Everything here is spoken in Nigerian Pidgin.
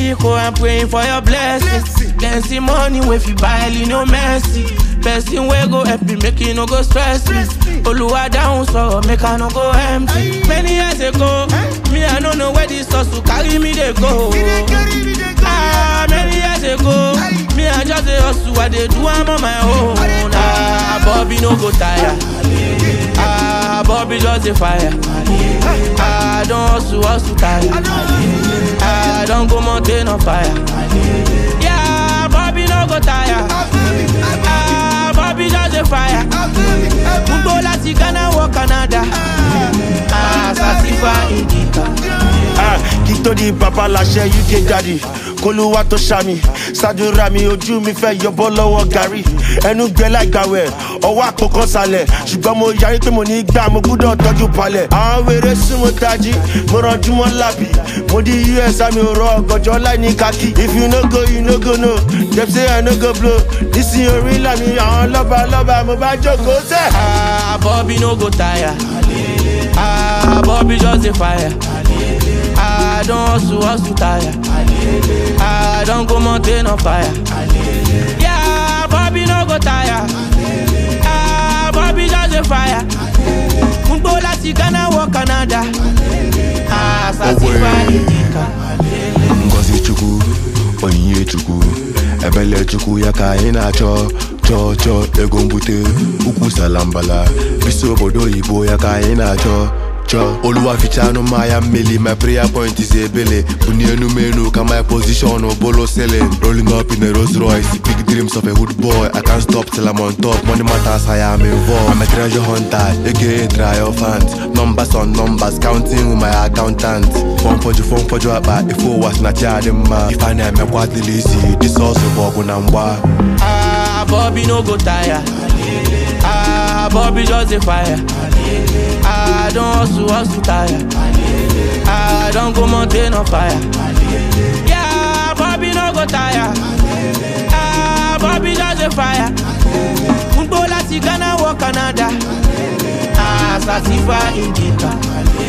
Biko, I'm praying for your blessings. Then see money if you buy no mercy. Person way go help me, make you no go stress me. Oluwa down so make I no go empty. Many years ago, me I don't know where this hustle carry me they go. Many years ago, me I just a hustle, what they do I'm on my own. Bobby no go tire. Bobby just a fire. I don't hustle tire. I don't go mountain on fire. Yeah, Bobby no go tire. Bobby just a fire. Mumbo lati Ghana or Canada. Sasifa Indica. Kito di papa lashe UK daddy. Koluwa to shami, Sadura mi ojú mi fẹ́ yọbọ́ lọ́wọ́ gàrí. Ẹnu gbẹ láìgbàwẹ̀, ọwọ́ àpòkan sálẹ̀. Ṣùgbọ́n mo yarí pé mo ní gbà mo gbúdọ̀ tọ́jú palẹ̀. Àwọn wèrè sún mo tají, mo rànjú mọ́ lábì. Mo di US àmì òrò ọ̀gànjọ́ láì ní kákì. If you no go, you no go no. Dem say I no go blow. Nísìnyí orí ńlá mi àwọn lọ́ba mo bá jókòó sẹ́. Bobby no go tire. Bobby just a fire. I don't hustle tire. I don't go mountain on fire. Yeah, Bobby no go tire. Bobby just a fire. Mumbo lati Ghana or Canada. Sasifa Indica. Ngozi Chukwu, Onyinye Chukwu, Ebele Chukwu ya ka anyị na-achọ chọ ego mbute ukwu salambala biso obodo oyibo ya ka anyị na-achọ Oluwa fichano maya mmeli. My prayer point is ebele. Buni menu ka my position bolo selling. Rolling up in a Rolls Royce. Big dreams of a hood boy. I can't stop till I'm on top. Money matters, I am involved. I'm a treasure hunter, aka triumphant. Numbers on numbers, counting with my accountant. Phone for you about if you was not charging ma. If I name me what the lazy, this also for Gunamba. Bobby no go tire. Bobby just a fire. I don't hustle tire. I don't go mountain on fire. Yeah, Bobby no go tire. Bobby just a fire. Mumbo lati Ghana or Canada. Sasifa Indica.